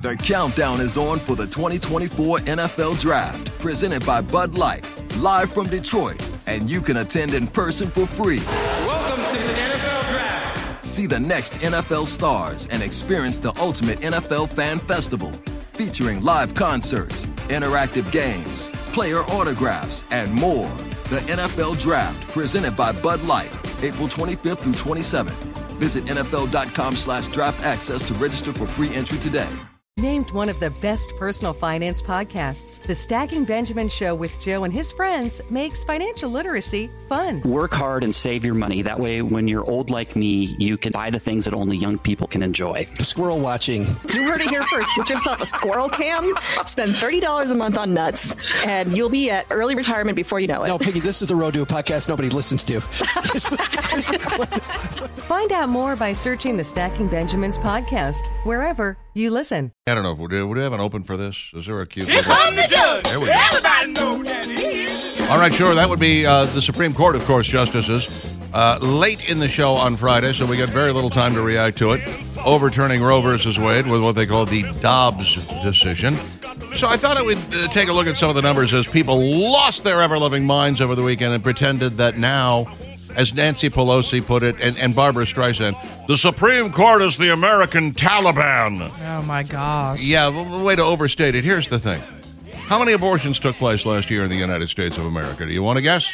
The countdown is on for the 2024 NFL Draft, presented by Bud Light, live from Detroit, and you can attend in person for free. Welcome to the NFL Draft. See the next NFL stars and experience the ultimate NFL fan festival, featuring live concerts, interactive games, player autographs, and more. The NFL Draft, presented by Bud Light, April 25th through 27th. Visit NFL.com/draft access to register for free entry today. Named one of the best personal finance podcasts, The Stacking Benjamin Show with Joe and his friends makes financial literacy fun. Work hard and save your money. That way, when you're old like me, you can buy the things that only young people can enjoy. Squirrel watching. You heard it here first. Get yourself a squirrel cam, spend $30 a month on nuts, and you'll be at early retirement before you know it. No, Piggy, this is the road to a podcast nobody listens to. Find out more by searching The Stacking Benjamins podcast, wherever you listen. I don't know if would we have an open for this? Is there a cue? Here comes the judge. There we go. Everybody know that it is. All right, sure. That would be the Supreme Court, of course, justices. Late in the show on Friday, so we got very little time to react to it. Overturning Roe versus Wade with what they call the Dobbs decision. So I thought I would take a look at some of the numbers as people lost their ever-loving minds over the weekend and pretended that now, as Nancy Pelosi put it, and Barbara Streisand, the Supreme Court is the American Taliban. Oh, my gosh. Yeah, way to overstate it. Here's the thing. How many abortions took place last year in the United States of America? Do you want to guess?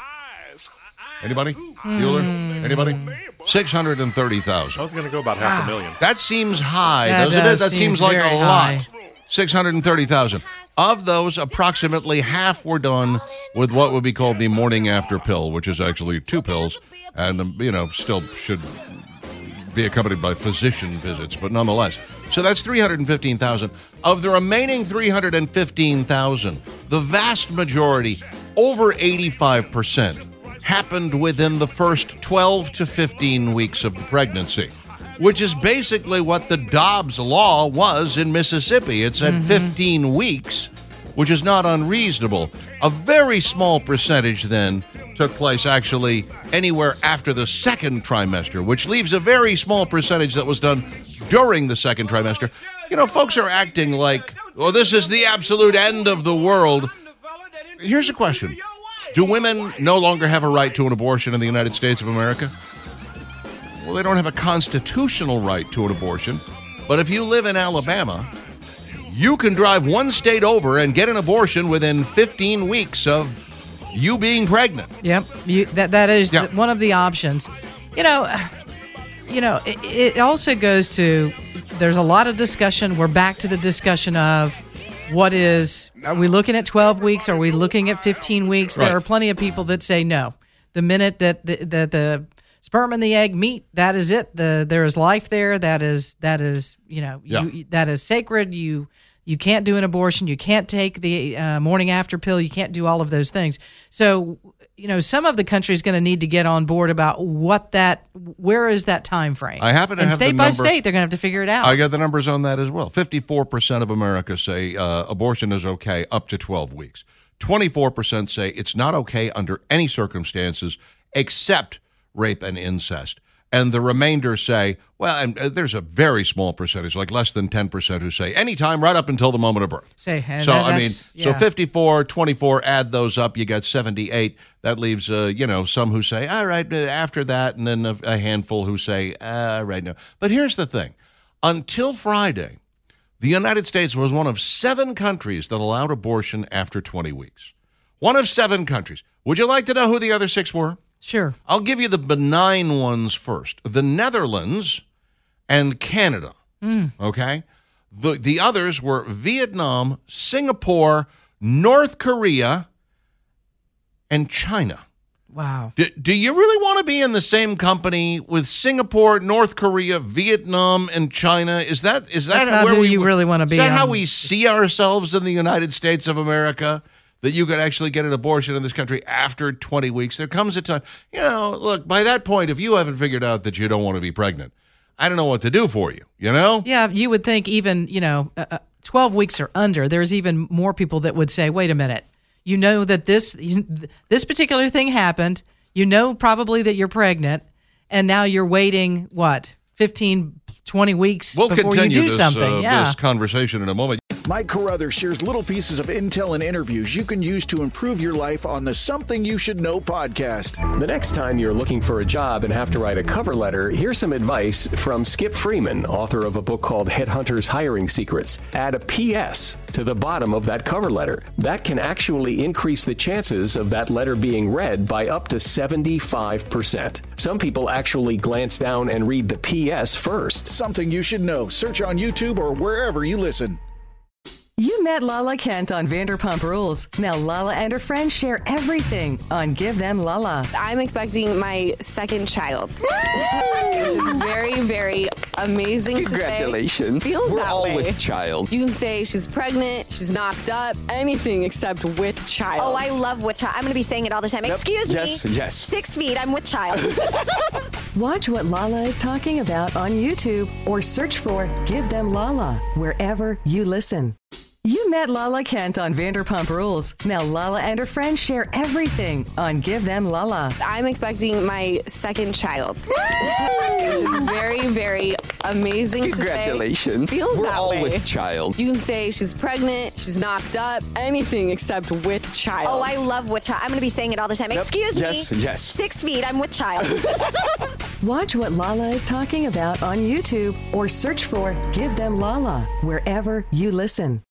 Anybody? Bueller? Anybody? 630,000. I was going to go about 500,000. That seems high, That doesn't it? does. That seems like a very lot. high. 630,000. Of those, approximately half were done with what would be called the morning after pill, which is actually 2 pills, and, still should be accompanied by physician visits, but nonetheless. So that's 315,000. Of the remaining 315,000, the vast majority, over 85%, happened within the first 12 to 15 weeks of the pregnancy, which is basically what the Dobbs law was in Mississippi. It's at 15 weeks, which is not unreasonable. A very small percentage then took place actually anywhere after the second trimester, which leaves a very small percentage that was done during the second trimester. Folks are acting like, well, this is the absolute end of the world. Here's a question. Do women no longer have a right to an abortion in the United States of America? Well, they don't have a constitutional right to an abortion. But if you live in Alabama, you can drive one state over and get an abortion within 15 weeks of you being pregnant. Yep, that is one of the options. It also goes to, there's a lot of discussion. We're back to the discussion of are we looking at 12 weeks? Are we looking at 15 weeks? Right. There are plenty of people that say no. The minute that the sperm and the egg meet, that is it. There is life there. That is that is sacred. You can't do an abortion. You can't take the morning after pill. You can't do all of those things. So, some of the country is going to need to get on board about where is that time frame. I happen to have state the by number, state, they're going to have to figure it out. I got the numbers on that as well. 54% of America say abortion is okay up to 12 weeks. 24% say it's not okay under any circumstances except rape and incest. And the remainder say, well, and there's a very small percentage, like less than 10%, who say anytime right up until the moment of birth. So 54, 24, add those up, you got 78. That leaves, some who say, all right, after that, and then a handful who say, right now. But here's the thing. Until Friday, the United States was one of 7 countries that allowed abortion after 20 weeks. One of 7 countries. Would you like to know who the other 6 were? Sure. I'll give you the benign ones first. The Netherlands and Canada. Okay? The others were Vietnam, Singapore, North Korea, and China. Wow. Do you really want to be in the same company with Singapore, North Korea, Vietnam, and China? Is that not where who we you really want to be? Is that how we see ourselves in the United States of America? That you could actually get an abortion in this country after 20 weeks. There comes a time, look, by that point, if you haven't figured out that you don't want to be pregnant, I don't know what to do for you, Yeah, you would think even, 12 weeks or under, there's even more people that would say, wait a minute, that this particular thing happened, probably that you're pregnant, and now you're waiting, 15 20 weeks We'll before you continue do something. this conversation in a moment. Mike Carruthers shares little pieces of intel and interviews you can use to improve your life on the Something You Should Know podcast. The next time you're looking for a job and have to write a cover letter, here's some advice from Skip Freeman, author of a book called Headhunters Hiring Secrets. Add a PS to the bottom of that cover letter. That can actually increase the chances of that letter being read by up to 75%. Some people actually glance down and read the PS first. Something You Should Know. Search on YouTube or wherever you listen. You met Lala Kent on Vanderpump Rules. Now Lala and her friends share everything on Give Them Lala. I'm expecting my second child, which is very, very amazing. Congratulations. To say. Feels We're that all way. with child. You can say she's pregnant, she's knocked up, anything except with child. Oh, I love with child. I'm going to be saying it all the time. Yep. Excuse me. Yes. 6 feet. I'm with child. Watch what Lala is talking about on YouTube or search for Give Them Lala wherever you listen. You met Lala Kent on Vanderpump Rules. Now Lala and her friends share everything on Give Them Lala. I'm expecting my second child, which is very, very amazing. Congratulations. To say. Feels We're that all way. with child. You can say she's pregnant, she's knocked up, anything except with child. Oh, I love with child. I'm going to be saying it all the time. Yep. Excuse me. Yes. 6 feet. I'm with child. Watch what Lala is talking about on YouTube or search for Give Them Lala wherever you listen.